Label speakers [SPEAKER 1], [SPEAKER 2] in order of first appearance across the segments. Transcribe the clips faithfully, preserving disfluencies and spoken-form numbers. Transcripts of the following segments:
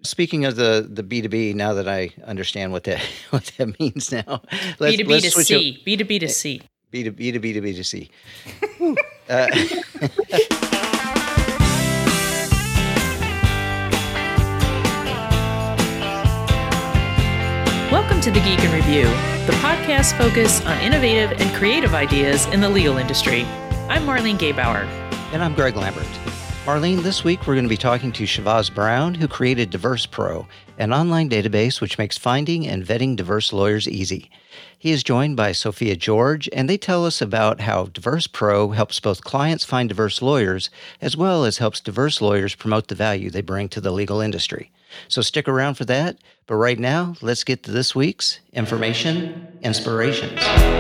[SPEAKER 1] Speaking of the, the B two B, now that I understand what that what that means now,
[SPEAKER 2] let's, B two B let's to C, it. B two B to C.
[SPEAKER 1] B to B to B to B to C. uh,
[SPEAKER 2] Welcome to The Geek in Review, the podcast focused on innovative and creative ideas in the legal industry. I'm Marlene Gabauer.
[SPEAKER 1] And I'm Greg Lambert. Marlene, this week we're going to be talking to Shavaz Brown, who created DiversePro, an online database which makes finding and vetting diverse lawyers easy. He is joined by Sophia George, and they tell us about how DiversePro helps both clients find diverse lawyers, as well as helps diverse lawyers promote the value they bring to the legal industry. So stick around for that, but right now, let's get to this week's Information Inspirations.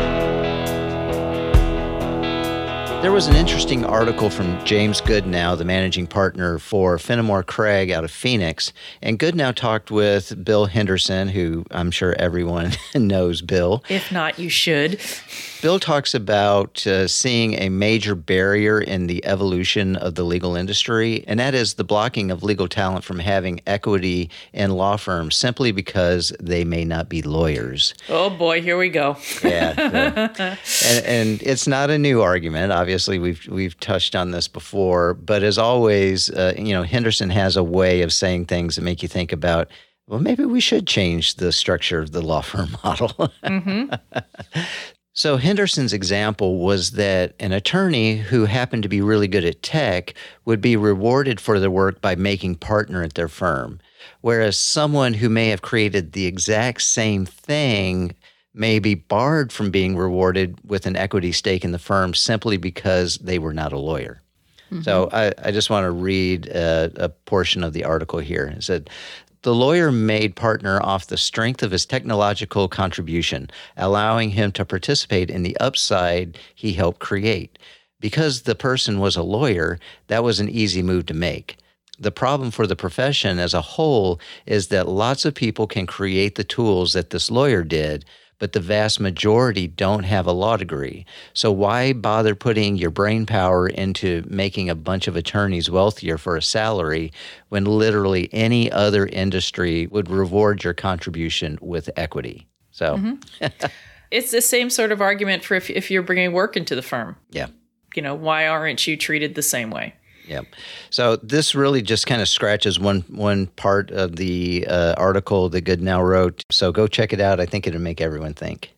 [SPEAKER 1] There was an interesting article from James Goodnow, the managing partner for Fenimore Craig out of Phoenix. And Goodnow talked with Bill Henderson, who I'm sure everyone knows Bill.
[SPEAKER 2] If not, you should.
[SPEAKER 1] Bill talks about uh, seeing a major barrier in the evolution of the legal industry, and that is the blocking of legal talent from having equity in law firms simply because they may not be lawyers.
[SPEAKER 2] Oh boy, here we go.
[SPEAKER 1] yeah, so, and, and it's not a new argument. Obviously, we've we've touched on this before, but as always, uh, you know, Henderson has a way of saying things that make you think about, well, maybe we should change the structure of the law firm model. Mm-hmm. So Henderson's example was that an attorney who happened to be really good at tech would be rewarded for their work by making partner at their firm, whereas someone who may have created the exact same thing may be barred from being rewarded with an equity stake in the firm simply because they were not a lawyer. Mm-hmm. So I, I just want to read a, a portion of the article here. It said, "The lawyer made partner off the strength of his technological contribution, allowing him to participate in the upside he helped create. Because the person was a lawyer, that was an easy move to make. The problem for the profession as a whole is that lots of people can create the tools that this lawyer did, but the vast majority don't have a law degree. So why bother putting your brain power into making a bunch of attorneys wealthier for a salary when literally any other industry would reward your contribution with equity?" So
[SPEAKER 2] mm-hmm. It's the same sort of argument for if, if you're bringing work into the firm.
[SPEAKER 1] Yeah.
[SPEAKER 2] You know, why aren't you treated the same way?
[SPEAKER 1] Yeah. So this really just kind of scratches one one part of the uh, article that Goodnow wrote. So go check it out. I think it'll make everyone think.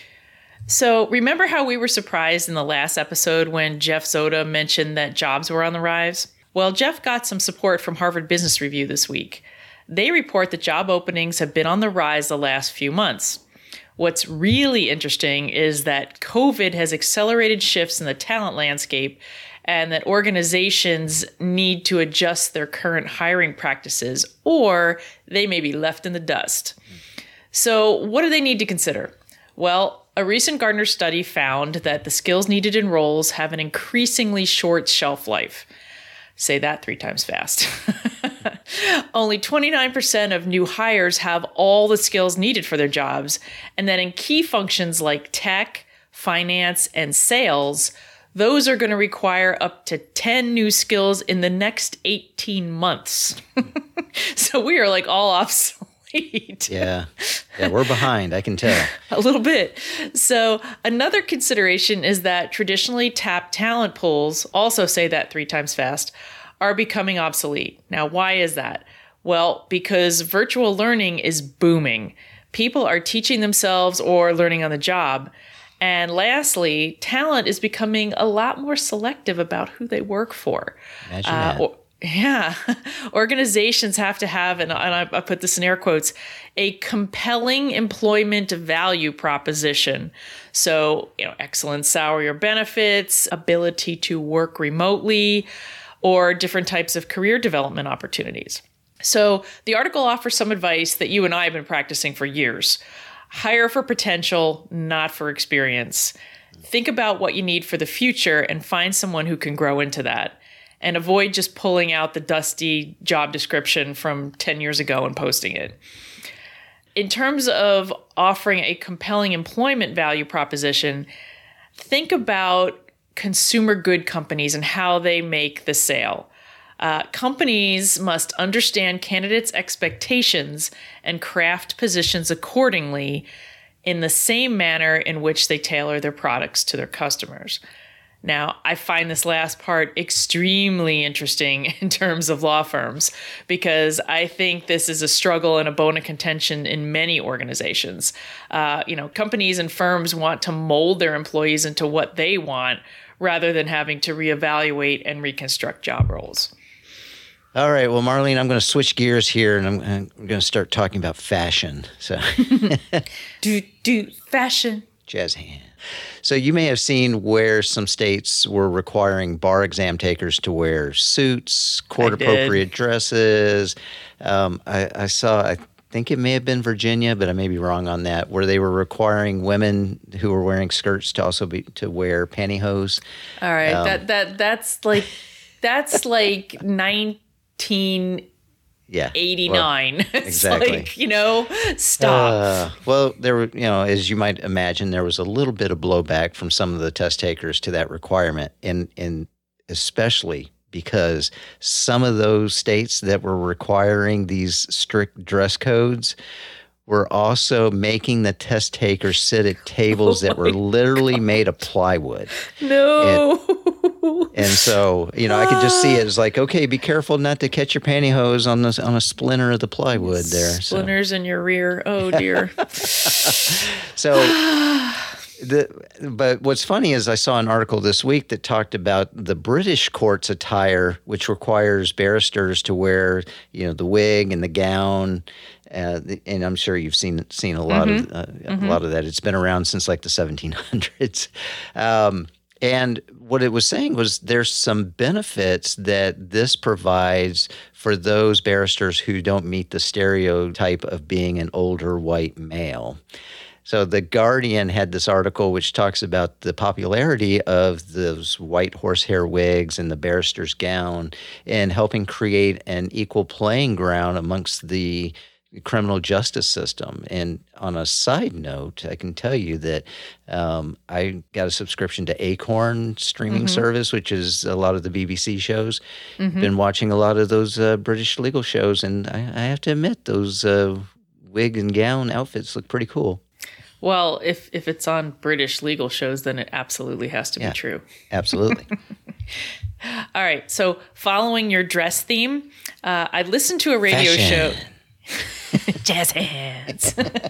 [SPEAKER 2] So remember how we were surprised in the last episode when Jeff Zoda mentioned that jobs were on the rise? Well, Jeff got some support from Harvard Business Review this week. They report that job openings have been on the rise the last few months. What's really interesting is that COVID has accelerated shifts in the talent landscape, and that organizations need to adjust their current hiring practices, or they may be left in the dust. So what do they need to consider? Well, a recent Gartner study found that the skills needed in roles have an increasingly short shelf life. Say that three times fast. Only twenty-nine percent of new hires have all the skills needed for their jobs, and that in key functions like tech, finance, and sales, those are going to require up to ten new skills in the next eighteen months. So we are like all obsolete.
[SPEAKER 1] Yeah. Yeah, we're behind, I can tell.
[SPEAKER 2] A little bit. So another consideration is that traditionally tapped talent pools, also say that three times fast, are becoming obsolete. Now, why is that? Well, because virtual learning is booming. People are teaching themselves or learning on the job. And lastly, talent is becoming a lot more selective about who they work for.
[SPEAKER 1] Imagine uh, that. Or,
[SPEAKER 2] yeah. Organizations have to have, and I, I put this in air quotes, a compelling employment value proposition. So, you know, excellent salary or benefits, ability to work remotely, or different types of career development opportunities. So the article offers some advice that you and I have been practicing for years. Hire for potential, not for experience. Think about what you need for the future and find someone who can grow into that. And avoid just pulling out the dusty job description from ten years ago and posting it. In terms of offering a compelling employment value proposition, think about consumer good companies and how they make the sale. Uh, companies must understand candidates' expectations and craft positions accordingly in the same manner in which they tailor their products to their customers. Now, I find this last part extremely interesting in terms of law firms, because I think this is a struggle and a bone of contention in many organizations. Uh, you know, companies and firms want to mold their employees into what they want rather than having to reevaluate and reconstruct job roles.
[SPEAKER 1] All right. Well, Marlene, I'm going to switch gears here, and I'm, I'm going to start talking about fashion. So,
[SPEAKER 2] do do fashion,
[SPEAKER 1] jazz hand. So you may have seen where some states were requiring bar exam takers to wear suits, court-appropriate dresses. Um, I, I saw, I think it may have been Virginia, but I may be wrong on that, where they were requiring women who were wearing skirts to also be to wear pantyhose.
[SPEAKER 2] All right,
[SPEAKER 1] um,
[SPEAKER 2] that that that's like that's like nineteen.
[SPEAKER 1] Yeah.
[SPEAKER 2] eighty-nine.
[SPEAKER 1] Well,
[SPEAKER 2] it's
[SPEAKER 1] exactly.
[SPEAKER 2] like, you know, stop.
[SPEAKER 1] Uh, well, there were, you know, as you might imagine, there was a little bit of blowback from some of the test takers to that requirement. And, and especially because some of those states that were requiring these strict dress codes were also making the test takers sit at tables oh that were literally God. made of plywood.
[SPEAKER 2] No.
[SPEAKER 1] And, And so, you know, I could just see it as like, okay, be careful not to catch your pantyhose on the on a splinter of the plywood there.
[SPEAKER 2] Splinters
[SPEAKER 1] so.
[SPEAKER 2] in your rear. Oh dear.
[SPEAKER 1] so, the but what's funny is I saw an article this week that talked about the British court's attire, which requires barristers to wear, you know, the wig and the gown. Uh, and I'm sure you've seen seen a lot mm-hmm. of uh, mm-hmm. a lot of that. It's been around since like the seventeen hundreds. Um, And what it was saying was there's some benefits that this provides for those barristers who don't meet the stereotype of being an older white male. So The Guardian had this article which talks about the popularity of those white horsehair wigs and the barrister's gown in helping create an equal playing ground amongst the criminal justice system. And on a side note, I can tell you that um, I got a subscription to Acorn streaming mm-hmm. service, which is a lot of the B B C shows. Mm-hmm. Been watching a lot of those uh, British legal shows, and I, I have to admit, those uh, wig and gown outfits look pretty cool.
[SPEAKER 2] Well, if if it's on British legal shows, then it absolutely has to
[SPEAKER 1] yeah,
[SPEAKER 2] be true.
[SPEAKER 1] Absolutely.
[SPEAKER 2] All right. So following your dress theme, uh, I listened to a radio
[SPEAKER 1] Fashion.
[SPEAKER 2] show. Jazz hands.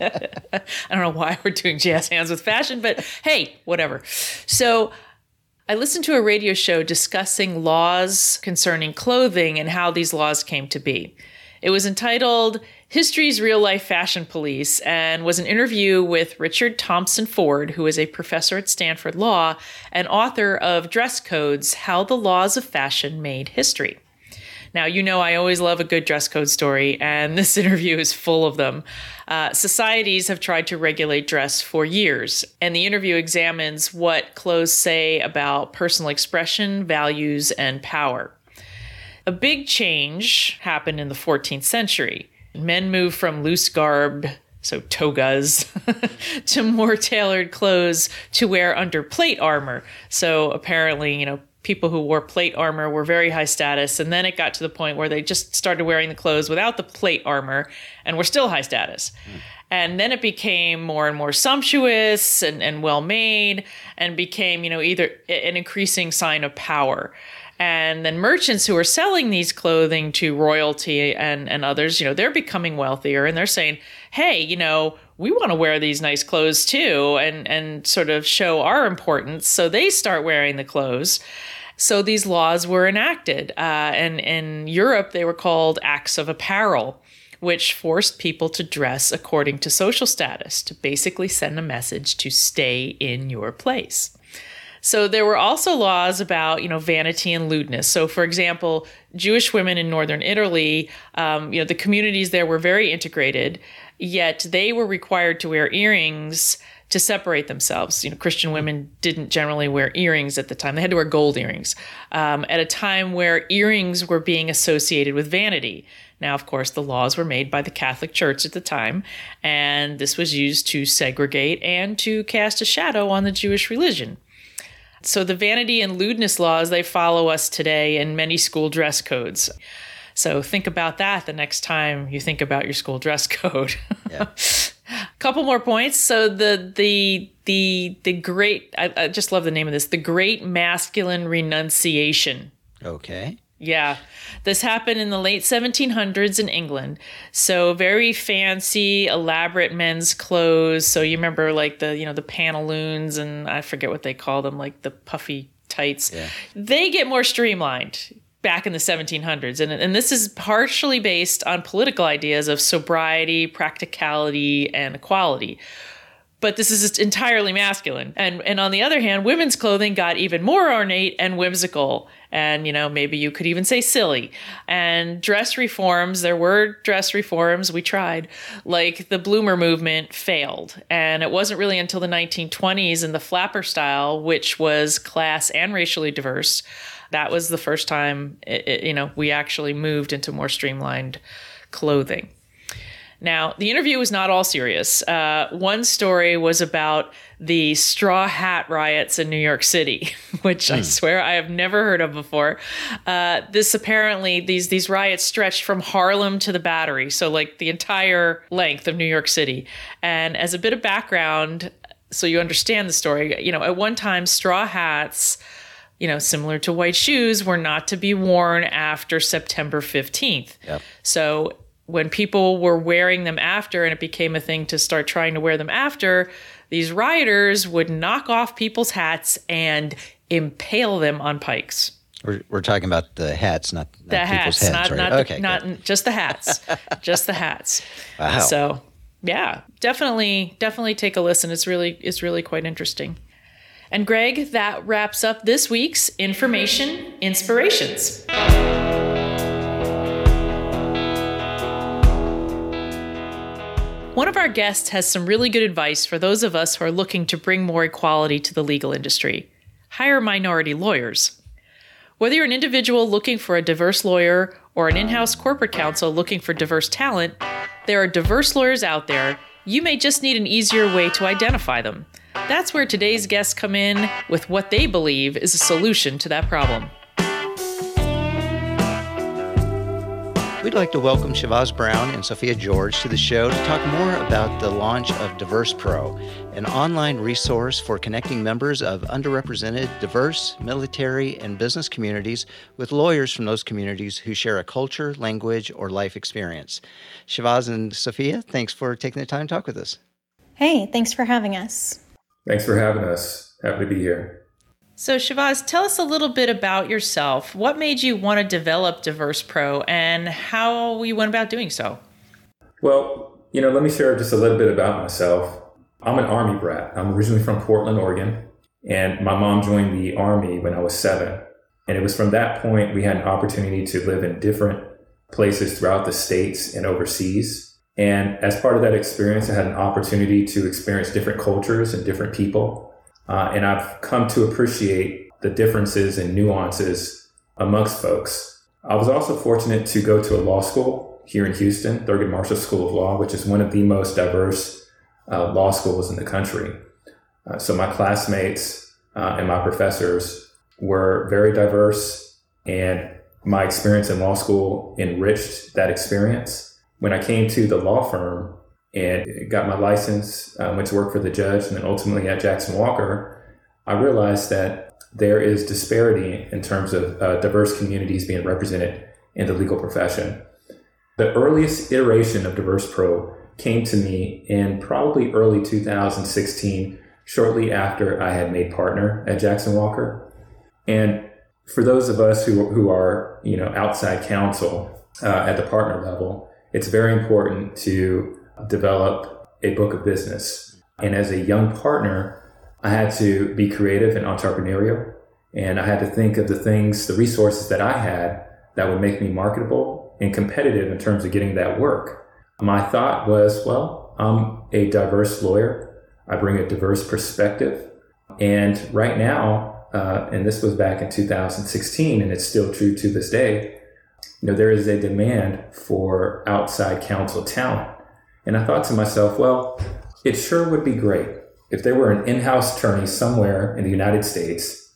[SPEAKER 2] I don't know why we're doing jazz hands with fashion, but hey, whatever. So I listened to a radio show discussing laws concerning clothing and how these laws came to be. It was entitled History's Real Life Fashion Police and was an interview with Richard Thompson Ford, who is a professor at Stanford Law and author of Dress Codes, How the Laws of Fashion Made History. Now, you know I always love a good dress code story, and this interview is full of them. Uh, societies have tried to regulate dress for years, and the interview examines what clothes say about personal expression, values, and power. A big change happened in the fourteenth century. Men moved from loose garb, so togas, to more tailored clothes to wear under plate armor. So apparently, you know, people who wore plate armor were very high status, and then it got to the point where they just started wearing the clothes without the plate armor and were still high status. Mm. And then it became more and more sumptuous and, and well-made and became, you know, either an increasing sign of power. And then merchants who are selling these clothing to royalty and, and others, you know, they're becoming wealthier and they're saying, hey, you know, we want to wear these nice clothes too and, and sort of show our importance. So they start wearing the clothes. So these laws were enacted. Uh, and in Europe, they were called Acts of Apparel, which forced people to dress according to social status, to basically send a message to stay in your place. So there were also laws about, you know, vanity and lewdness. So, for example, Jewish women in northern Italy, um, you know, the communities there were very integrated, yet they were required to wear earrings to separate themselves. You know, Christian women didn't generally wear earrings at the time. They had to wear gold earrings um, at a time where earrings were being associated with vanity. Now, of course, the laws were made by the Catholic Church at the time, and this was used to segregate and to cast a shadow on the Jewish religion. So the vanity and lewdness laws, they follow us today in many school dress codes. So think about that the next time you think about your school dress code. Yeah. Couple more points. So the the the the great I, I just love the name of this, the Great Masculine Renunciation.
[SPEAKER 1] Okay.
[SPEAKER 2] Yeah. This happened in the late seventeen hundreds in England. So very fancy, elaborate men's clothes. So you remember like the, you know, the pantaloons and I forget what they call them, like the puffy tights. Yeah. They get more streamlined back in the seventeen hundreds. And, and this is partially based on political ideas of sobriety, practicality, and equality. But this is entirely masculine. And and on the other hand, women's clothing got even more ornate and whimsical. And, you know, maybe you could even say silly. And dress reforms, there were dress reforms, we tried, like the Bloomer movement failed. And it wasn't really until the nineteen twenties in the flapper style, which was class and racially diverse, that was the first time, it, it, you know, we actually moved into more streamlined clothing. Now, the interview was not all serious. Uh, one story was about the straw hat riots in New York City, which mm. I swear I have never heard of before. Uh, this apparently, these these riots stretched from Harlem to the Battery, so like the entire length of New York City. And as a bit of background, so you understand the story, you know, at one time, straw hats, you know, similar to white shoes, were not to be worn after September fifteenth. Yep. So when people were wearing them after and it became a thing to start trying to wear them after, these rioters would knock off people's hats and impale them on pikes.
[SPEAKER 1] We're, we're talking about the hats, not, not
[SPEAKER 2] the
[SPEAKER 1] people's
[SPEAKER 2] hats,
[SPEAKER 1] heads.
[SPEAKER 2] not,
[SPEAKER 1] right?
[SPEAKER 2] not,
[SPEAKER 1] okay,
[SPEAKER 2] the, not just the hats, just the hats.
[SPEAKER 1] Wow.
[SPEAKER 2] So yeah, definitely, definitely take a listen. It's really, it's really quite interesting. And Greg, that wraps up this week's Information Inspirations. One of our guests has some really good advice for those of us who are looking to bring more equality to the legal industry. Hire minority lawyers. Whether you're an individual looking for a diverse lawyer or an in-house corporate counsel looking for diverse talent, there are diverse lawyers out there. You may just need an easier way to identify them. That's where today's guests come in with what they believe is a solution to that problem.
[SPEAKER 1] We'd like to welcome Shavaz Brown and Sophia George to the show to talk more about the launch of DiversePro, an online resource for connecting members of underrepresented, diverse, military, and business communities with lawyers from those communities who share a culture, language, or life experience. Shavaz and Sophia, thanks for taking the time to talk with us.
[SPEAKER 3] Hey, thanks for having us.
[SPEAKER 4] Thanks for having us. Happy to be here.
[SPEAKER 2] So Shavaz, tell us a little bit about yourself. What made you want to develop DiversePro and how you went about doing so?
[SPEAKER 4] Well, you know, let me share just a little bit about myself. I'm an Army brat. I'm originally from Portland, Oregon, and my mom joined the Army when I was seven. And it was from that point we had an opportunity to live in different places throughout the states and overseas. And as part of that experience, I had an opportunity to experience different cultures and different people. Uh, and I've come to appreciate the differences and nuances amongst folks. I was also fortunate to go to a law school here in Houston, Thurgood Marshall School of Law, which is one of the most diverse uh, law schools in the country. Uh, so my classmates uh, and my professors were very diverse, and my experience in law school enriched that experience. When I came to the law firm and got my license, uh, went to work for the judge, and then ultimately at Jackson Walker, I realized that there is disparity in terms of uh, diverse communities being represented in the legal profession. The earliest iteration of DiversePro came to me in probably early two thousand sixteen, shortly after I had made partner at Jackson Walker. And for those of us who, who are, you know, outside counsel uh, at the partner level, it's very important to develop a book of business. And as a young partner, I had to be creative and entrepreneurial. And I had to think of the things, the resources that I had that would make me marketable and competitive in terms of getting that work. My thought was, well, I'm a diverse lawyer. I bring a diverse perspective. And right now, uh, and this was back in two thousand sixteen, and it's still true to this day, you know, there is a demand for outside counsel talent. And I thought to myself, well, it sure would be great if there were an in-house attorney somewhere in the United States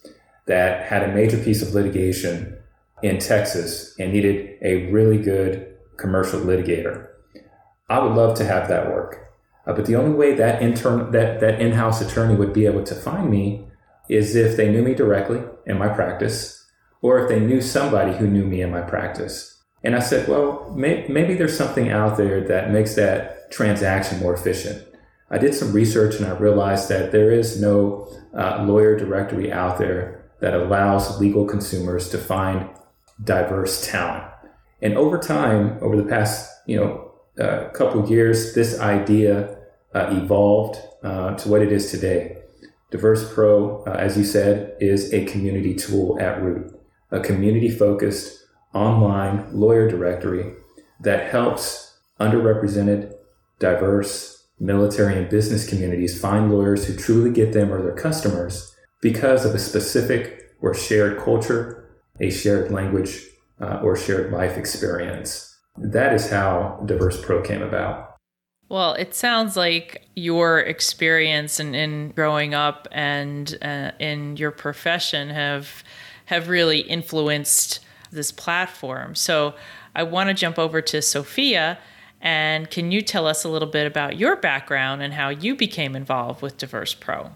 [SPEAKER 4] that had a major piece of litigation in Texas and needed a really good commercial litigator. I would love to have that work. Uh, but the only way that intern, that, that in-house attorney would be able to find me is if they knew me directly in my practice, or if they knew somebody who knew me in my practice. And I said, well, may, maybe there's something out there that makes that transaction more efficient. I did some research and I realized that there is no uh, lawyer directory out there that allows legal consumers to find diverse talent. And over time, over the past, you know, uh, couple of years, this idea uh, evolved uh, to what it is today. DiversePro, uh, as you said, is a community tool at root, a community-focused online lawyer directory that helps underrepresented, diverse military and business communities find lawyers who truly get them or their customers because of a specific or shared culture, a shared language, uh, or shared life experience. That is how DiversePro came about.
[SPEAKER 2] Well, it sounds like your experience in, in growing up and uh, in your profession have have really influenced this platform. So I want to jump over to Sophia, and can you tell us a little bit about your background and how you became involved with DiversePro?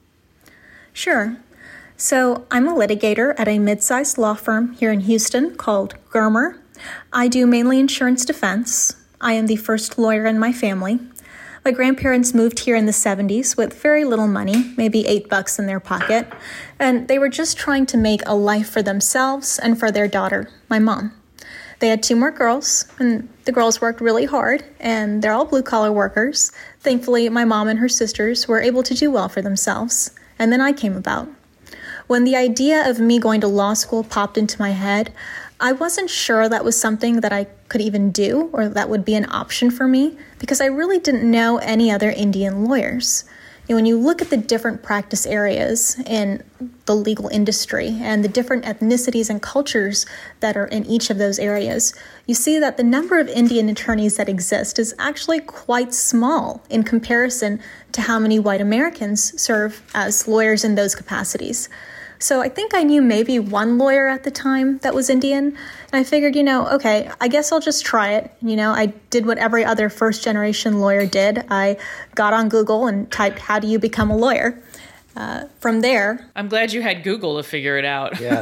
[SPEAKER 3] Sure. So I'm a litigator at a mid-sized law firm here in Houston called Germer. I do mainly insurance defense. I am the first lawyer in my family. My grandparents moved here in the seventies with very little money, maybe eight bucks in their pocket, and they were just trying to make a life for themselves and for their daughter, my mom. They had two more girls, and the girls worked really hard, and they're all blue-collar workers. Thankfully, my mom and her sisters were able to do well for themselves, and then I came about. When the idea of me going to law school popped into my head, I wasn't sure that was something that I could even do or that would be an option for me because I really didn't know any other Indian lawyers. You know, when you look at the different practice areas in the legal industry and the different ethnicities and cultures that are in each of those areas, you see that the number of Indian attorneys that exist is actually quite small in comparison to how many white Americans serve as lawyers in those capacities. So I think I knew maybe one lawyer at the time that was Indian, and I figured, you know, okay, I guess I'll just try it. You know, I did what every other first-generation lawyer did. I got on Google and typed, how do you become a lawyer? Uh, from there...
[SPEAKER 2] I'm glad you had Google to figure it out.
[SPEAKER 1] Yeah.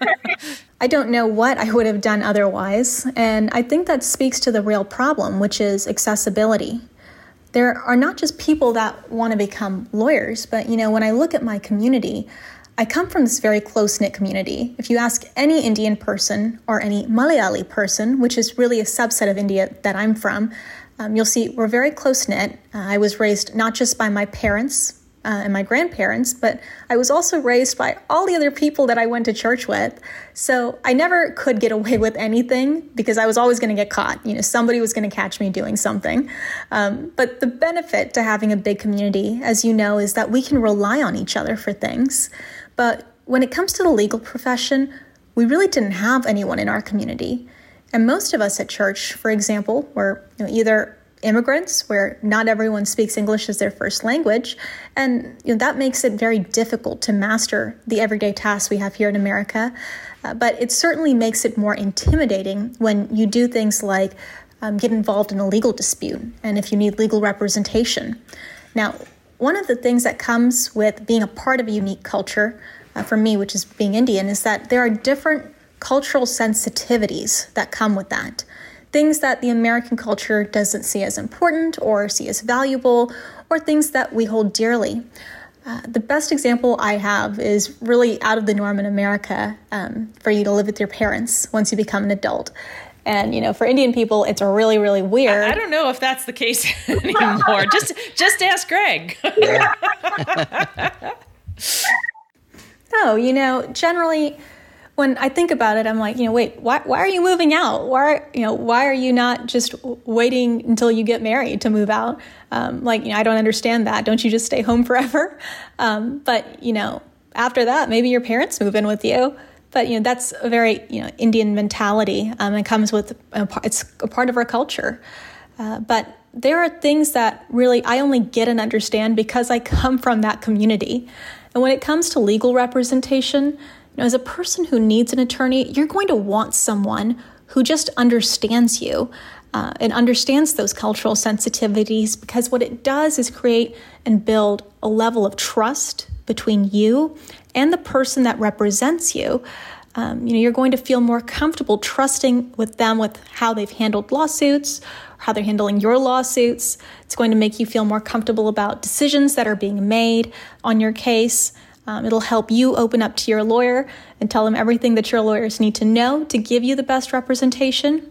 [SPEAKER 3] I don't know what I would have done otherwise, and I think that speaks to the real problem, which is accessibility. There are not just people that want to become lawyers, but, you know, when I look at my community, I come from this very close-knit community. If you ask any Indian person or any Malayali person, which is really a subset of India that I'm from, um, you'll see we're very close-knit. Uh, I was raised not just by my parents uh, and my grandparents, but I was also raised by all the other people that I went to church with. So I never could get away with anything because I was always going to get caught. You know, somebody was going to catch me doing something. Um, but the benefit to having a big community, as you know, is that we can rely on each other for things. But when it comes to the legal profession, we really didn't have anyone in our community. And most of us at church, for example, were you know, either immigrants, where not everyone speaks English as their first language, and you know, that makes it very difficult to master the everyday tasks we have here in America. Uh, but it certainly makes it more intimidating when you do things like um, get involved in a legal dispute, and if you need legal representation. Now, one of the things that comes with being a part of a unique culture, uh, for me, which is being Indian, is that there are different cultural sensitivities that come with that. Things that the American culture doesn't see as important or see as valuable, or things that we hold dearly. Uh, the best example I have is really out of the norm in America um, for you to live with your parents once you become an adult. And, you know, for Indian people, it's really, really weird.
[SPEAKER 2] I, I don't know if that's the case anymore. just just ask Greg.
[SPEAKER 3] No, you know, generally, when I think about it, I'm like, you know, wait, why why are you moving out? Why, you know, why are you not just waiting until you get married to move out? Um, like, you know, I don't understand that. Don't you just stay home forever? Um, but, you know, after that, maybe your parents move in with you. But, you know, that's a very, you know, Indian mentality. Um, it comes with, a, it's a part of our culture. Uh, but there are things that really I only get and understand because I come from that community. And when it comes to legal representation, you know, as a person who needs an attorney, you're going to want someone who just understands you uh, and understands those cultural sensitivities, because what it does is create and build a level of trust between you and the person that represents you. Um, you know, you're going to feel more comfortable trusting with them with how they've handled lawsuits, how they're handling your lawsuits. It's going to make you feel more comfortable about decisions that are being made on your case. Um, it'll help you open up to your lawyer and tell them everything that your lawyers need to know to give you the best representation.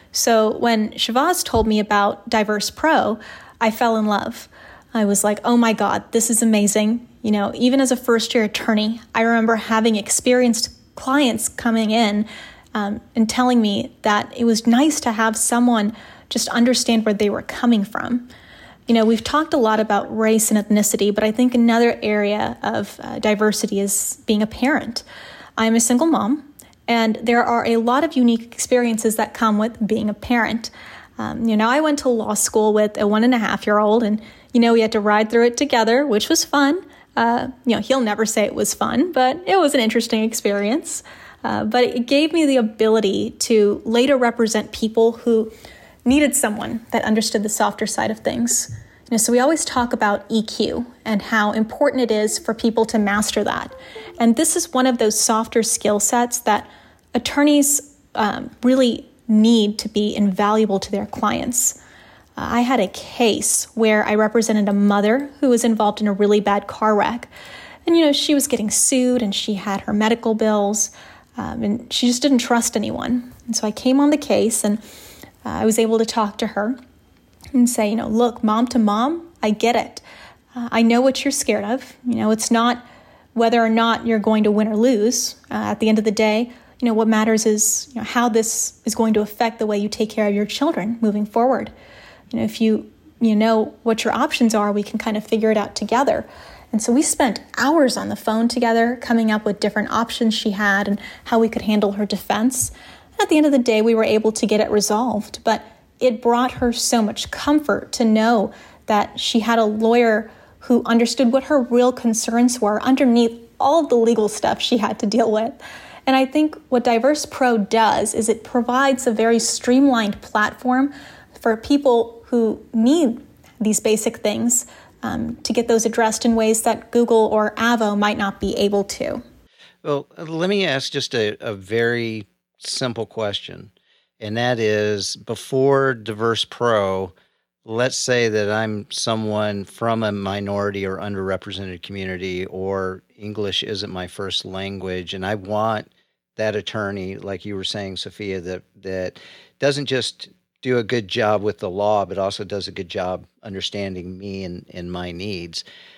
[SPEAKER 3] So when Shavaz told me about Diverse Pro, I fell in love. I was like, oh my God, this is amazing. You know, even as a first-year attorney, I remember having experienced clients coming in um, and telling me that it was nice to have someone just understand where they were coming from. You know, we've talked a lot about race and ethnicity, but I think another area of uh, diversity is being a parent. I'm a single mom, and there are a lot of unique experiences that come with being a parent. Um, you know, I went to law school with a one and a half year old, and, you know, we had to ride through it together, which was fun. Uh, you know, he'll never say it was fun, but it was an interesting experience. Uh, but it gave me the ability to later represent people who needed someone that understood the softer side of things. You know, so we always talk about E Q and how important it is for people to master that. And this is one of those softer skill sets that attorneys um, really need to be invaluable to their clients. Uh, I had a case where I represented a mother who was involved in a really bad car wreck. And, you know, she was getting sued and she had her medical bills um, and she just didn't trust anyone. And so I came on the case and uh, I was able to talk to her and say, you know, look, mom to mom, I get it. Uh, I know what you're scared of. You know, it's not whether or not you're going to win or lose. Uh, at the end of the day, you know, what matters is, you know, how this is going to affect the way you take care of your children moving forward. You know, if you, you know what your options are, we can kind of figure it out together. And so we spent hours on the phone together coming up with different options she had and how we could handle her defense. And at the end of the day, we were able to get it resolved. But it brought her so much comfort to know that she had a lawyer who understood what her real concerns were underneath all of the legal stuff she had to deal with. And I think what Diverse Pro does is it provides a very streamlined platform for people who need these basic things um, to get those addressed in ways that Google or Avvo might not be able to.
[SPEAKER 1] Well, let me ask just a, a very simple question. And that is, before Diverse Pro, let's say that I'm someone from a minority or underrepresented community, or English isn't my first language, and I want that attorney, like you were saying, Sophia, that that doesn't just do a good job with the law, but also does a good job understanding me and, and my needs.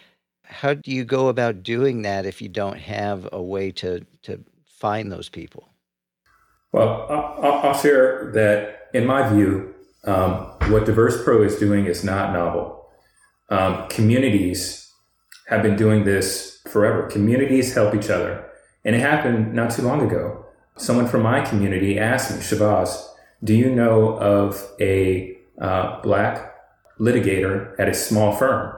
[SPEAKER 1] How do you go about doing that if you don't have a way to, to find those people?
[SPEAKER 4] Well, I'll, I'll share that in my view, um, what Diverse Pro is doing is not novel. Um, communities have been doing this forever. Communities help each other. And it happened not too long ago. Someone from my community asked me, Shavaz, do you know of a uh, black litigator at a small firm?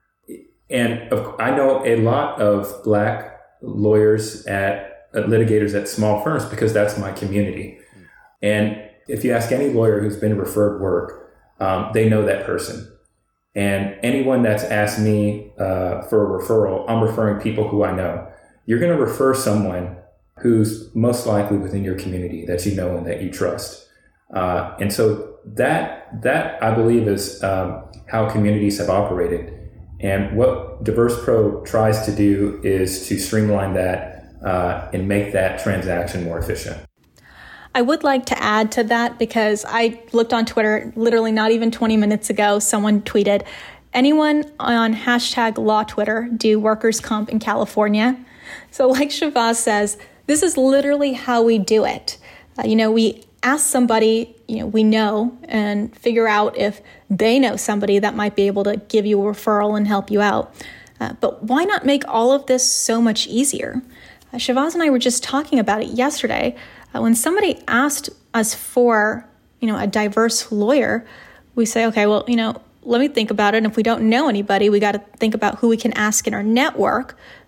[SPEAKER 4] And I know a lot of black lawyers at uh, litigators at small firms because that's my community. And if you ask any lawyer who's been referred work, um, they know that person. And anyone that's asked me uh, for a referral, I'm referring people who I know. You're going to refer someone who's most likely within your community that you know and that you trust. Uh, and so that, that I believe is um, how communities have operated. And what Diverse Pro tries to do is to streamline that uh, and make that transaction more efficient.
[SPEAKER 3] I would like to add to that because I looked on Twitter literally not even twenty minutes ago. Someone tweeted, anyone on hashtag law Twitter do workers' comp in California? So like Shavaz says, this is literally how we do it. Uh, you know, we ask somebody, you know, we know and figure out if they know somebody that might be able to give you a referral and help you out. Uh, but why not make all of this so much easier? Uh, Shavaz and I were just talking about it yesterday. Uh, when somebody asked us for, you know, a diverse lawyer, we say, okay, well, you know, let me think about it. And if we don't know anybody, we got to think about who we can ask in our network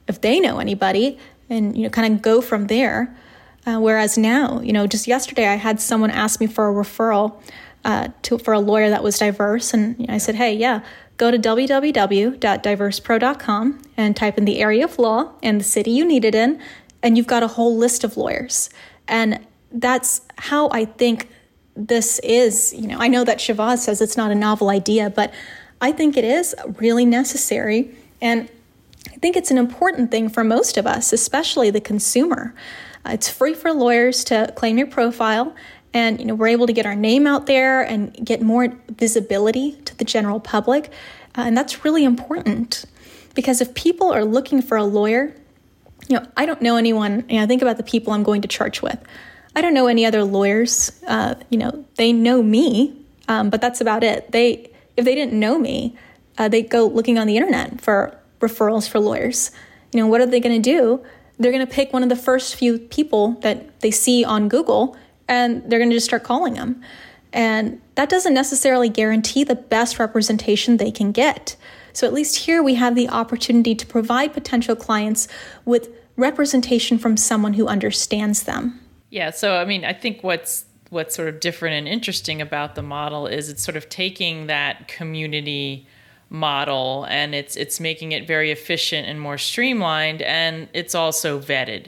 [SPEAKER 3] if they know anybody, and, you know, kind of go from there. Uh, whereas now, you know, just yesterday I had someone ask me for a referral uh, to for a lawyer that was diverse. And you know, I said, hey, yeah, go to w w w dot diverse pro dot com and type in the area of law and the city you need it in, and you've got a whole list of lawyers. And that's how I think this is. You know, I know that Shavaz says it's not a novel idea, but I think it is really necessary. And I think it's an important thing for most of us, especially the consumer. Uh, it's free for lawyers to claim your profile, and you know we're able to get our name out there and get more visibility to the general public. Uh, and that's really important, because if people are looking for a lawyer, you know, I don't know anyone, you know, think about the people I'm going to church with. I don't know any other lawyers. Uh, you know, they know me, um, but that's about it. They, if they didn't know me, uh, they go looking on the internet for referrals for lawyers. You know, what are they going to do? They're going to pick one of the first few people that they see on Google, and they're going to just start calling them. And that doesn't necessarily guarantee the best representation they can get. So at least here we have the opportunity to provide potential clients with representation from someone who understands them.
[SPEAKER 2] Yeah, so I mean, I think what's what's sort of different and interesting about the model is it's sort of taking that community model and it's it's making it very efficient and more streamlined, and it's also vetted.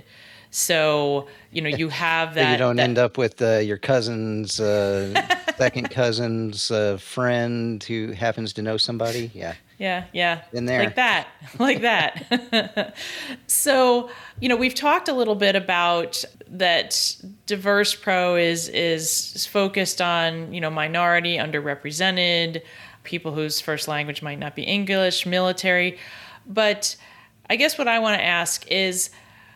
[SPEAKER 2] So, you know, you have that.
[SPEAKER 1] You don't
[SPEAKER 2] that,
[SPEAKER 1] end up with uh, your cousin's uh, second cousin's uh, friend who happens to know somebody. Yeah.
[SPEAKER 2] Yeah, yeah.
[SPEAKER 1] In there.
[SPEAKER 2] Like that, like that. So, you know, we've talked a little bit about that Diverse Pro is is focused on, you know, minority, underrepresented, people whose first language might not be English, military. But I guess what I want to ask is,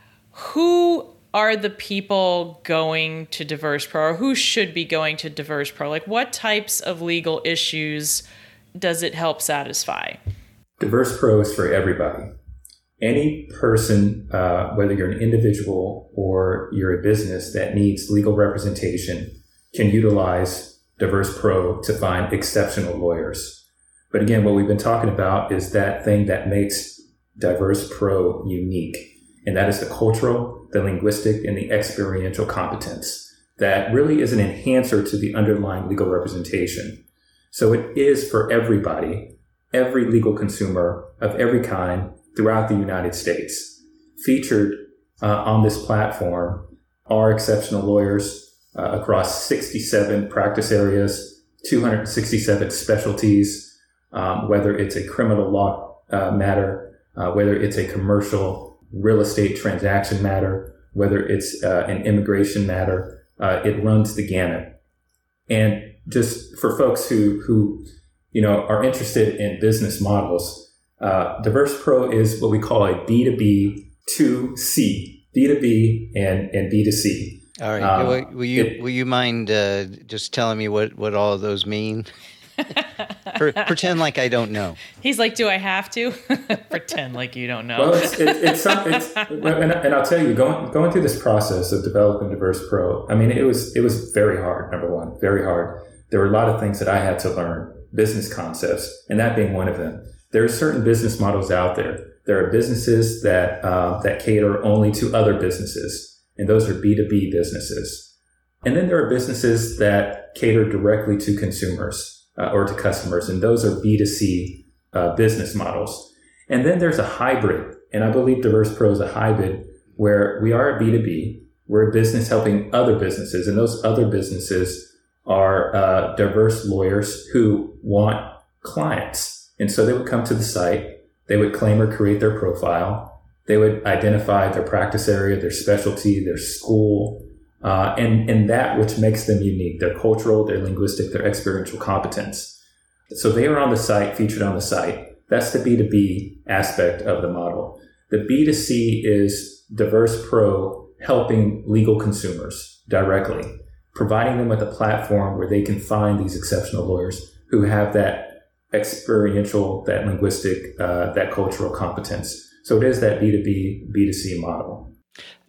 [SPEAKER 2] who are the people going to Diverse Pro, or who should be going to Diverse Pro? Like, what types of legal issues does it help satisfy?
[SPEAKER 4] Diverse Pro is for everybody. Any person, uh, whether you're an individual or you're a business that needs legal representation, can utilize Diverse Pro to find exceptional lawyers. But again, what we've been talking about is that thing that makes Diverse Pro unique, and that is the cultural, the linguistic, and the experiential competence that really is an enhancer to the underlying legal representation. So it is for everybody, every legal consumer of every kind throughout the United States. Featured uh, on this platform are exceptional lawyers uh, across sixty-seven practice areas, two hundred sixty-seven specialties, um, whether it's a criminal law uh, matter, uh, whether it's a commercial real estate transaction matter, whether it's uh, an immigration matter, uh, it runs the gamut. And just for folks who, who, you know, are interested in business models, uh, Diverse Pro is what we call a B two B to C, B two B and, and B two C.
[SPEAKER 1] All right.
[SPEAKER 4] Um,
[SPEAKER 1] will, will you
[SPEAKER 4] it,
[SPEAKER 1] will you mind uh, just telling me what, what all of those mean? Pretend like I don't know.
[SPEAKER 2] He's like, do I have to? Pretend like you don't know.
[SPEAKER 4] Well, it's, it, it's something, it's, and, and I'll tell you, going going through this process of developing Diverse Pro, I mean, it was it was very hard. Number one, very hard. There were a lot of things that I had to learn, business concepts, and that being one of them. There are certain business models out there. There are businesses that uh, that cater only to other businesses, and those are B two B businesses. And then there are businesses that cater directly to consumers. Uh, or to customers, and those are B two C uh, business models. And then there's a hybrid, and I believe Diverse Pro is a hybrid where we are a B two B, we're a business helping other businesses, and those other businesses are uh, diverse lawyers who want clients. And so they would come to the site, they would claim or create their profile, they would identify their practice area, their specialty, their school, Uh, and, and that which makes them unique, their cultural, their linguistic, their experiential competence. So they are on the site, featured on the site. That's the B two B aspect of the model. The B two C is Diverse Pro helping legal consumers directly, providing them with a platform where they can find these exceptional lawyers who have that experiential, that linguistic, uh, that cultural competence. So it is that B two B, B two C model.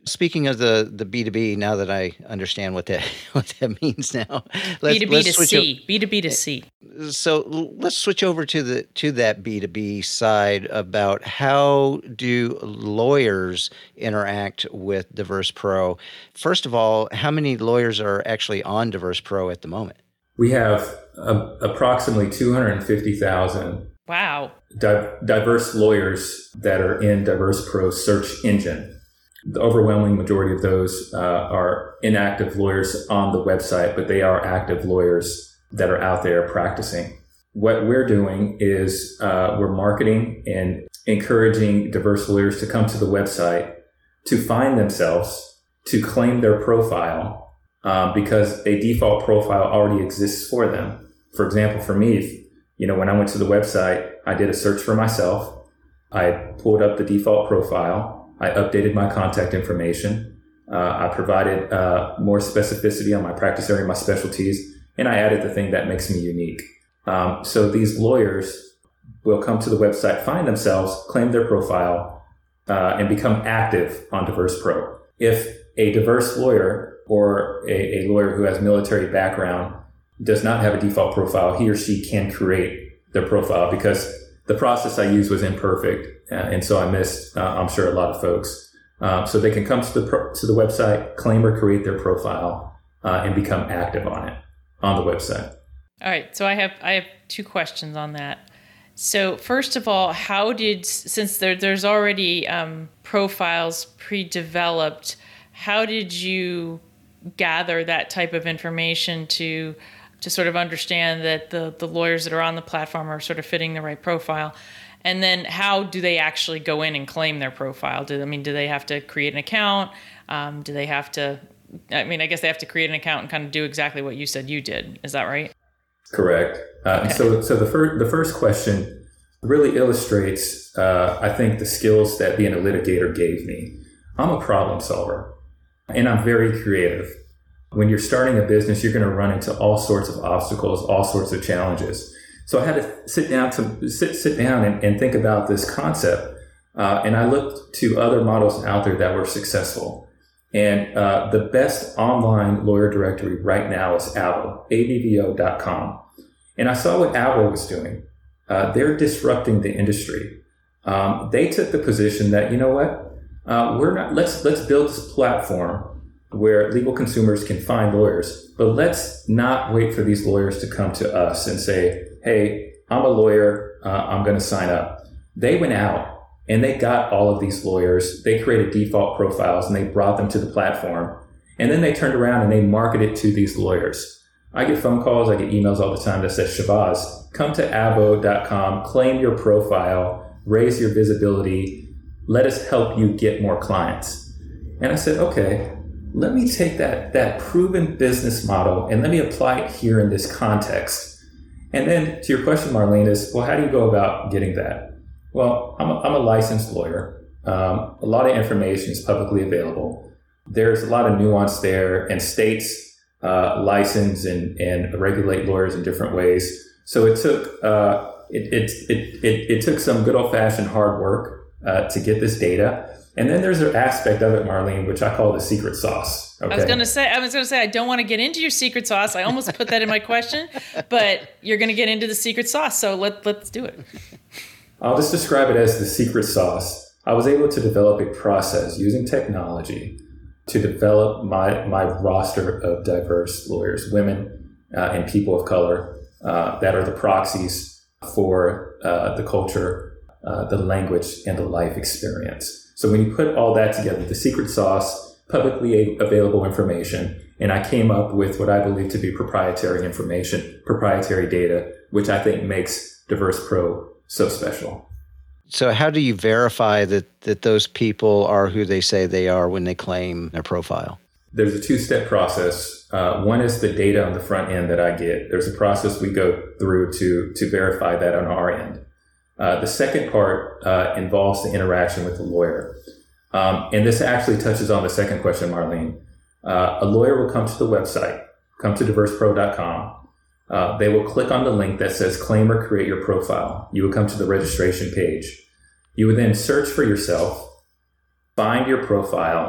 [SPEAKER 1] Speaking of the, the B two B, now that I understand what that what that means now,
[SPEAKER 2] let's, B two B let's to C, o- B two B to C.
[SPEAKER 1] So let's switch over to the to that B two B side about how do lawyers interact with DiversePro. First of all, how many lawyers are actually on DiversePro at the moment?
[SPEAKER 4] We have uh, approximately two hundred fifty thousand.
[SPEAKER 2] Wow.
[SPEAKER 4] Di- diverse lawyers that are in DiversePro's search engine. The overwhelming majority of those uh, are inactive lawyers on the website, but they are active lawyers that are out there practicing. What we're doing is uh, we're marketing and encouraging diverse lawyers to come to the website to find themselves, to claim their profile, um, because a default profile already exists for them. For example, for me, you know, when I went to the website, I did a search for myself. I pulled up the default profile. I updated my contact information. Uh, I provided uh, more specificity on my practice area, my specialties, and I added the thing that makes me unique. Um, so these lawyers will come to the website, find themselves, claim their profile, uh, and become active on DiversePro. If a diverse lawyer or a, a lawyer who has military background does not have a default profile, he or she can create their profile because the process I used was imperfect, uh, and so I missed, uh, I'm sure, a lot of folks. Um, so they can come to the pro- to the website, claim or create their profile, uh, and become active on it, on the website.
[SPEAKER 2] All right, so I have I have two questions on that. So first of all, how did, since there, there's already um, profiles pre-developed, how did you gather that type of information to to sort of understand that the, the lawyers that are on the platform are sort of fitting the right profile? And then how do they actually go in and claim their profile? Do I mean, do they have to create an account? Um, do they have to, I mean, I guess they have to create an account and kind of do exactly what you said you did. Is that right?
[SPEAKER 4] Correct. Uh, okay. So so the, fir- the first question really illustrates, uh, I think, the skills that being a litigator gave me. I'm a problem solver, and I'm very creative. When you're starting a business, you're going to run into all sorts of obstacles, all sorts of challenges. So I had to sit down to sit sit down and, and think about this concept. Uh, and I looked to other models out there that were successful. And uh, the best online lawyer directory right now is Avvo, A V V O dot com. And I saw what Avvo was doing. Uh, they're disrupting the industry. Um, they took the position that, you know what, uh, we're not. Let's let's build this platform where legal consumers can find lawyers, but let's not wait for these lawyers to come to us and say, hey, I'm a lawyer, uh, I'm going to sign up. They went out and they got all of these lawyers. They created default profiles and they brought them to the platform. And then they turned around and they marketed to these lawyers. I get phone calls, I get emails all the time that says, Shabazz, come to Avvo dot com, claim your profile, raise your visibility, let us help you get more clients. And I said, okay, let me take that, that proven business model and let me apply it here in this context. And then to your question, Marlene, is, well, how do you go about getting that? Well, I'm a, I'm a licensed lawyer. Um, a lot of information is publicly available. There's a lot of nuance there, and states uh, license and, and regulate lawyers in different ways. So it took uh, it, it, it, it, it took some good old-fashioned hard work uh, to get this data. And then there's an aspect of it, Marlene, which I call the secret sauce. Okay?
[SPEAKER 2] I was going to say, I was going to say, I don't want to get into your secret sauce. I almost put that in my question, but you're going to get into the secret sauce. So let, let's do it.
[SPEAKER 4] I'll just describe it as the secret sauce. I was able to develop a process using technology to develop my, my roster of diverse lawyers, women uh, and people of color uh, that are the proxies for uh, the culture, uh, the language, and the life experience. So when you put all that together, the secret sauce, publicly available information, and I came up with what I believe to be proprietary information, proprietary data, which I think makes DiversePro so special.
[SPEAKER 1] So how do you verify that, that those people are who they say they are when they claim their profile?
[SPEAKER 4] There's a two-step process. Uh, one is the data on the front end that I get. There's a process we go through to, to verify that on our end. Uh, the second part uh, involves the interaction with the lawyer. Um, and this actually touches on the second question, Marlene. Uh, a lawyer will come to the website, come to diverse pro dot com. Uh, they will click on the link that says claim or create your profile. You will come to the registration page. You would then search for yourself, find your profile,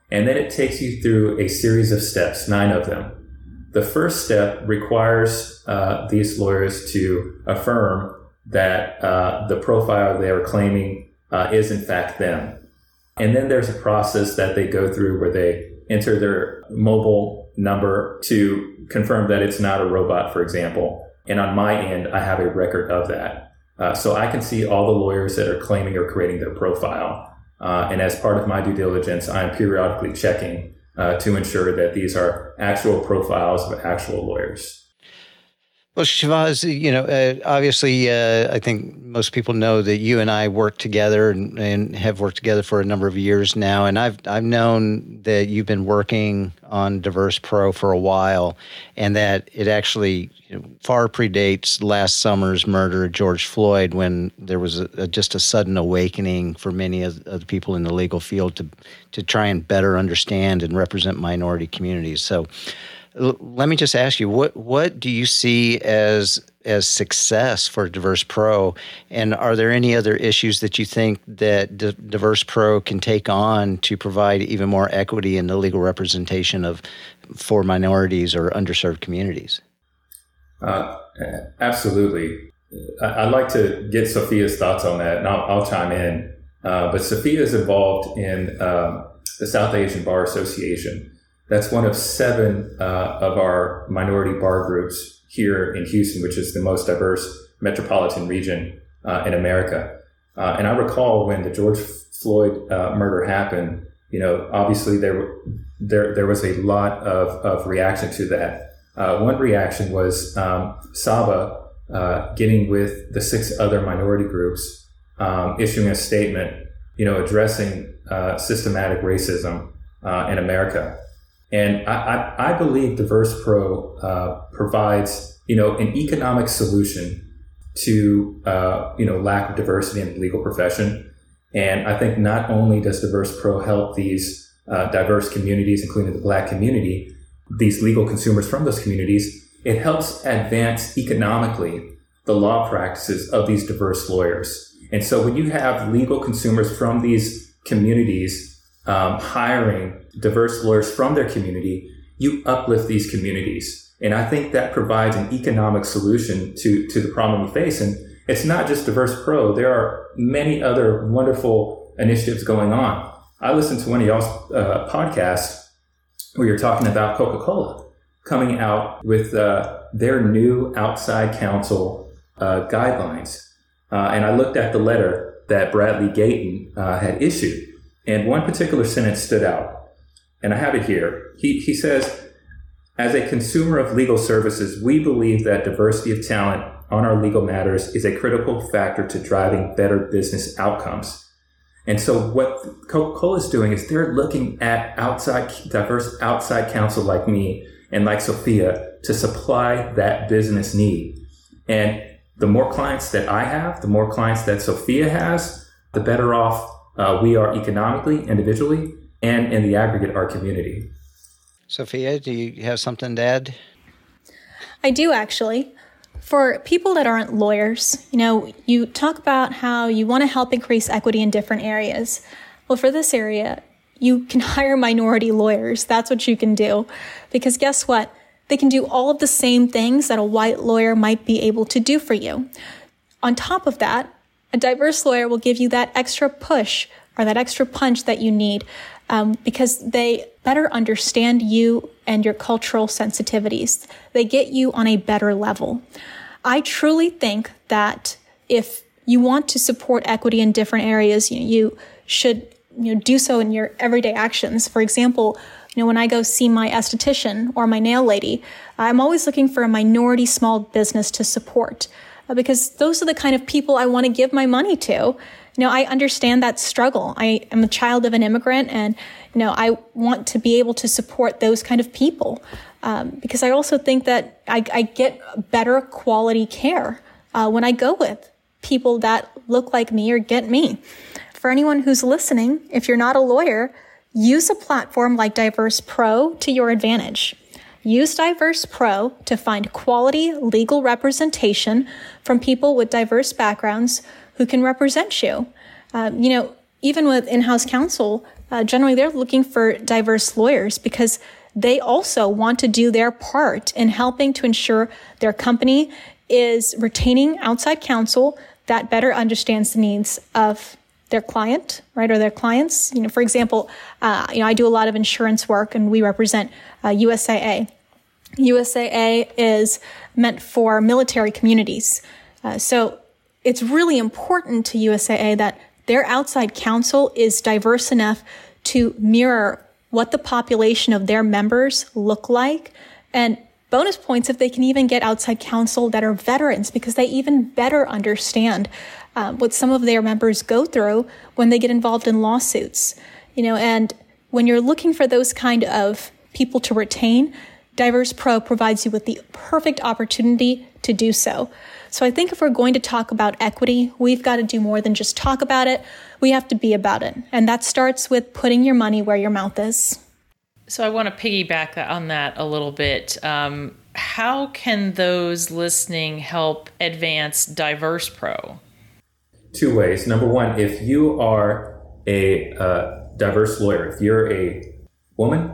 [SPEAKER 4] And then it takes you through a series of steps, nine of them. The first step requires uh, these lawyers to affirm that uh, the profile they are claiming uh, is in fact them. And then there's a process that they go through where they enter their mobile number to confirm that it's not a robot, for example. And on my end, I have a record of that. Uh, so I can see all the lawyers that are claiming or creating their profile. Uh, and as part of my due diligence, I'm periodically checking uh, to ensure that these are actual profiles of actual lawyers.
[SPEAKER 1] Well, Shavaz, you know, uh, obviously, uh, I think most people know that you and I work together and, and have worked together for a number of years now. And I've I've known that you've been working on Diverse Pro for a while, and that it actually you know, far predates last summer's murder of George Floyd, when there was a, a, just a sudden awakening for many of, of the people in the legal field to to try and better understand and represent minority communities. So. Let me just ask you, what what do you see as as success for Diverse Pro, and are there any other issues that you think that D- Diverse Pro can take on to provide even more equity in the legal representation of for minorities or underserved communities?
[SPEAKER 4] Uh, absolutely. I'd like to get Sophia's thoughts on that, and I'll, I'll chime in. Uh, but Sophia is involved in uh, the South Asian Bar Association. That's one of seven uh, of our minority bar groups here in Houston, which is the most diverse metropolitan region uh, in America. Uh, and I recall when the George Floyd uh, murder happened, you know, obviously there there there was a lot of, of reaction to that. Uh, one reaction was um, Saba uh, getting with the six other minority groups, um, issuing a statement, you know, addressing uh, systematic racism uh, in America. And I, I, I believe Diverse Pro uh, provides, you know, an economic solution to, uh, you know, lack of diversity in the legal profession. And I think not only does Diverse Pro help these uh, diverse communities, including the Black community, these legal consumers from those communities, it helps advance economically the law practices of these diverse lawyers. And so when you have legal consumers from these communities um, hiring diverse lawyers from their community, you uplift these communities. And I think that provides an economic solution to, to the problem we face. And it's not just Diverse Pro. There are many other wonderful initiatives going on. I listened to one of y'all's uh, podcasts where you're talking about Coca-Cola coming out with uh, their new outside counsel uh, guidelines. Uh, and I looked at the letter that Bradley Gayton uh, had issued. And one particular sentence stood out, and I have it here. He he says, as a consumer of legal services, we believe that diversity of talent on our legal matters is a critical factor to driving better business outcomes. And so what Coca-Cola is doing is they're looking at outside, diverse outside counsel like me and like Sophia to supply that business need. And the more clients that I have, the more clients that Sophia has, the better off Uh, we are economically, individually, and in the aggregate, our community.
[SPEAKER 1] Sophia, do you have something to add?
[SPEAKER 3] I do, actually. For people that aren't lawyers, you know, you talk about how you want to help increase equity in different areas. Well, for this area, you can hire minority lawyers. That's what you can do. Because guess what? They can do all of the same things that a white lawyer might be able to do for you. On top of that, a diverse lawyer will give you that extra push or that extra punch that you need um, because they better understand you and your cultural sensitivities. They get you on a better level. I truly think that if you want to support equity in different areas, you know, you should you know, do so in your everyday actions. For example, you know, when I go see my esthetician or my nail lady, I'm always looking for a minority small business to support. Because those are the kind of people I want to give my money to. You know, I understand that struggle. I am a child of an immigrant, and, you know, I want to be able to support those kind of people. Um, because I also think that I, I get better quality care uh, when I go with people that look like me or get me. For anyone who's listening, if you're not a lawyer, use a platform like Diverse Pro to your advantage. Use Diverse Pro to find quality legal representation from people with diverse backgrounds who can represent you. Um, you know, even with in-house counsel, uh, generally they're looking for diverse lawyers because they also want to do their part in helping to ensure their company is retaining outside counsel that better understands the needs of their client, right, or their clients. You know, for example, uh, you know, I do a lot of insurance work, and we represent uh, U S A A. U S A A is meant for military communities, uh, so it's really important to U S A A that their outside counsel is diverse enough to mirror what the population of their members look like, and bonus points if they can even get outside counsel that are veterans, because they even better understand uh, what some of their members go through when they get involved in lawsuits. You know, and when you're looking for those kind of people to retain, Diverse Pro provides you with the perfect opportunity to do so. So I think if we're going to talk about equity, we've got to do more than just talk about it. We have to be about it. And that starts with putting your money where your mouth is.
[SPEAKER 2] So I want to piggyback on that a little bit. Um, how can those listening help advance Diverse Pro?
[SPEAKER 4] Two ways. Number one, if you are a uh, diverse lawyer, if you're a woman,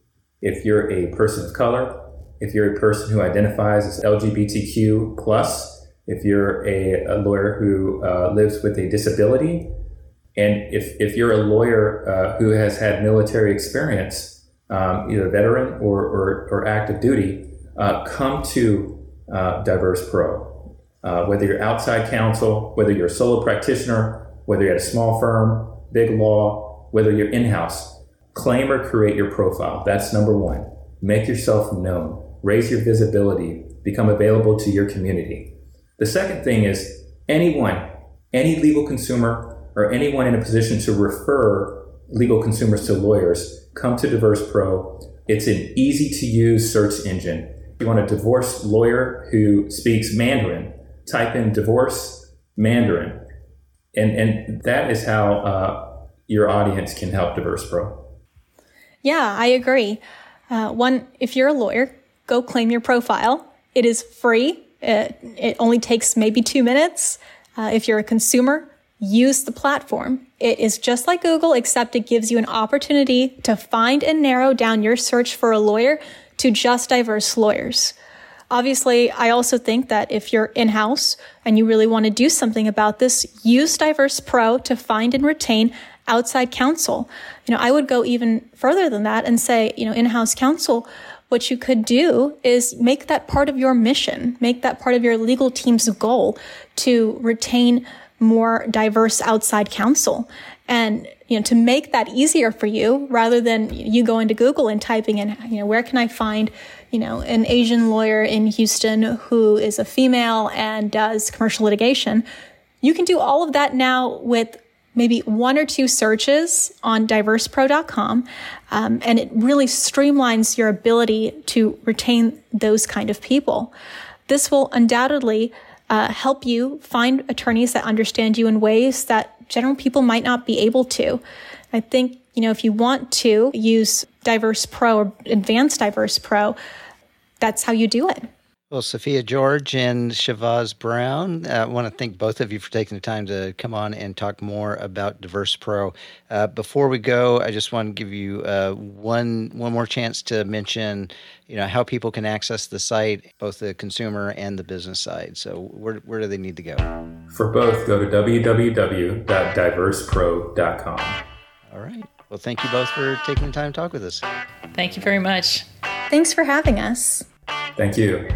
[SPEAKER 4] if you're a person of color, if you're a person who identifies as L G B T Q plus, if you're a, a lawyer who uh, lives with a disability, and if, if you're a lawyer uh, who has had military experience, um, either veteran or, or, or active duty, uh, come to uh, Diverse Pro. Uh, whether you're outside counsel, whether you're a solo practitioner, whether you're at a small firm, big law, whether you're in-house, claim or create your profile. That's number one. Make yourself known. Raise your visibility. Become available to your community. The second thing is anyone, any legal consumer or anyone in a position to refer legal consumers to lawyers, come to Diverse Pro. It's an easy to use search engine. If you want a divorce lawyer who speaks Mandarin, type in divorce Mandarin. And, and that is how uh, your audience can help Diverse Pro.
[SPEAKER 3] Yeah, I agree. Uh, one, if you're a lawyer, go claim your profile. It is free. It, it only takes maybe two minutes. Uh, if you're a consumer, use the platform. It is just like Google, except it gives you an opportunity to find and narrow down your search for a lawyer to just diverse lawyers. Obviously, I also think that if you're in-house and you really want to do something about this, use Diverse Pro to find and retain outside counsel. You know, I would go even further than that and say, you know, in-house counsel, what you could do is make that part of your mission, make that part of your legal team's goal to retain more diverse outside counsel. And, you know, to make that easier for you, rather than you going to Google and typing in, you know, where can I find, you know, an Asian lawyer in Houston who is a female and does commercial litigation, you can do all of that now with maybe one or two searches on diverse pro dot com. Um, and it really streamlines your ability to retain those kind of people. This will undoubtedly uh, help you find attorneys that understand you in ways that general people might not be able to. I think, you know, if you want to use Diverse Pro or Advanced Diverse Pro, that's how you do it.
[SPEAKER 1] Well, Sophia George and Shavaz Brown, I want to thank both of you for taking the time to come on and talk more about Diverse Pro. Uh, before we go, I just want to give you uh, one one more chance to mention, you know, how people can access the site, both the consumer and the business side. So where where do they need to go?
[SPEAKER 4] For both, go to w w w dot diverse pro dot com.
[SPEAKER 1] All right. Well, thank you both for taking the time to talk with us.
[SPEAKER 2] Thank you very much.
[SPEAKER 3] Thanks for having us.
[SPEAKER 4] Thank you.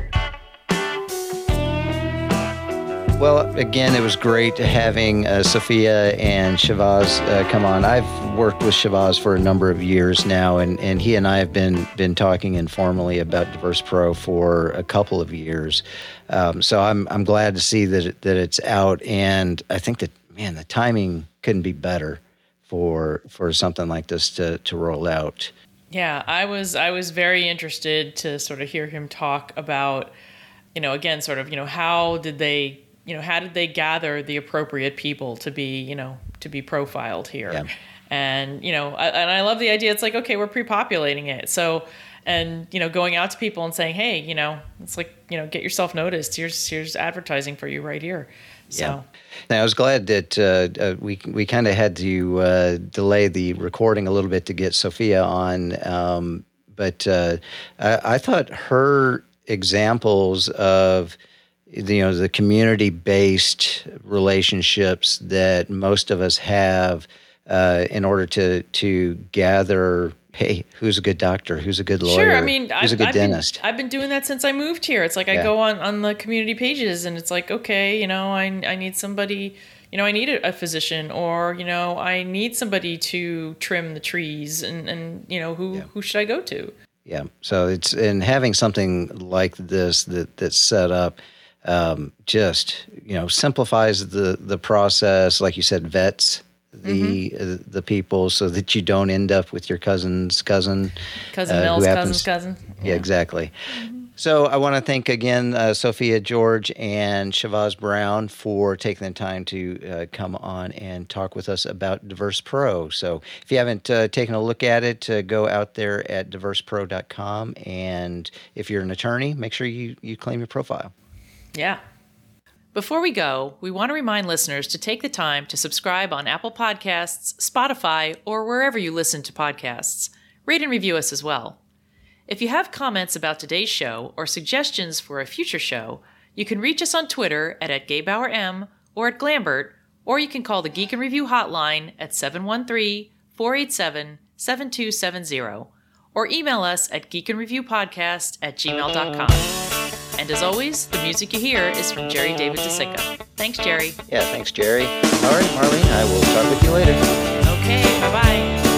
[SPEAKER 1] Well, again, it was great having uh, Sophia and Shavaz uh, come on. I've worked with Shavaz for a number of years now, and, and he and I have been been talking informally about Diverse Pro for a couple of years. Um, so I'm I'm glad to see that it, that it's out, and I think that, man, the timing couldn't be better for for something like this to to roll out.
[SPEAKER 2] Yeah, I was I was very interested to sort of hear him talk about, you know, again, sort of, you know, how did they, you know, how did they gather the appropriate people to be, you know, to be profiled here? Yeah. And, you know, I, and I love the idea. It's like, okay, we're pre-populating it. So and, you know, going out to people and saying, hey, you know, it's like, you know, get yourself noticed. Here's, here's advertising for you right here. So.
[SPEAKER 1] Yeah. Now, I was glad that uh, uh, we we kind of had to uh, delay the recording a little bit to get Sophia on, um, but uh, I, I thought her examples of, you know, the community-based relationships that most of us have uh, in order to to gather. Hey, who's a good doctor? Who's a good lawyer?
[SPEAKER 2] Sure, I mean,
[SPEAKER 1] who's
[SPEAKER 2] I've,
[SPEAKER 1] a good
[SPEAKER 2] I've
[SPEAKER 1] dentist?
[SPEAKER 2] Been, I've been doing that since I moved here. It's like I
[SPEAKER 1] Yeah.
[SPEAKER 2] go on, on the community pages, and it's like, okay, you know, I I need somebody, you know, I need a, a physician, or you know, I need somebody to trim the trees, and, and you know, who
[SPEAKER 1] Yeah.
[SPEAKER 2] who should I go to?
[SPEAKER 1] Yeah. So it's and having something like this that that's set up um, just you know simplifies the the process. Like you said, vets the
[SPEAKER 2] Mm-hmm.
[SPEAKER 1] uh, the people so that you don't end up with your cousin's cousin,
[SPEAKER 2] Cousin
[SPEAKER 1] uh, who
[SPEAKER 2] Mel's
[SPEAKER 1] happens-
[SPEAKER 2] cousin's cousin.
[SPEAKER 1] Yeah, exactly. So I want to thank again uh, Sophia George and Shavaz Brown for taking the time to uh, come on and talk with us about Diverse Pro. So if you haven't uh, taken a look at it, uh, go out there at diverse pro dot com. And if you're an attorney, make sure you, you claim your profile.
[SPEAKER 2] Yeah. Before we go, we want to remind listeners to take the time to subscribe on Apple Podcasts, Spotify, or wherever you listen to podcasts. Rate and review us as well. If you have comments about today's show or suggestions for a future show, you can reach us on Twitter at, at GayBauerM or at Glambert, or you can call the Geek and Review hotline at seven one three, four eight seven, seven two seven zero, or email us at geekandreviewpodcast at gmail dot com. And as always, the music you hear is from Jerry David DeSica. Thanks, Jerry.
[SPEAKER 1] Yeah, thanks, Jerry. All right, Marlene, I will talk with you later.
[SPEAKER 2] Okay, bye-bye.